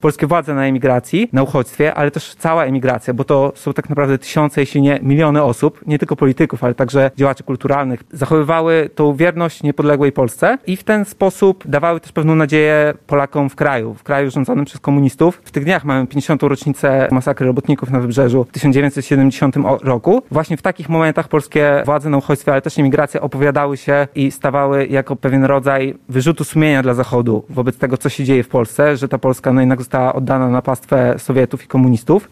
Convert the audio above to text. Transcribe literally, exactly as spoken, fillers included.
polskie władze na emigracji, na uchodźstwie, ale też cała emigracja, bo to są tak naprawdę tysiące, jeśli nie miliony osób, nie tylko polityków, ale także działaczy kulturalnych, zachowywały tą wierność niepodległej Polsce i w ten sposób dawały też pewną nadzieję Polakom w kraju, w kraju rządzonym przez komunistów. W tych dniach mamy pięćdziesiątą rocznicę masakry robotników na Wybrzeżu w tysiąc dziewięćset siedemdziesiątym roku. Właśnie w takich momentach polskie władze na uchodźstwie, ale też emigracja opowiadały się i stawały jako pewien rodzaj wyrzutu sumienia dla Zachodu wobec tego, co się dzieje w Polsce, że ta Polska no jednak została oddana na pastwę Sowietów i komunistów.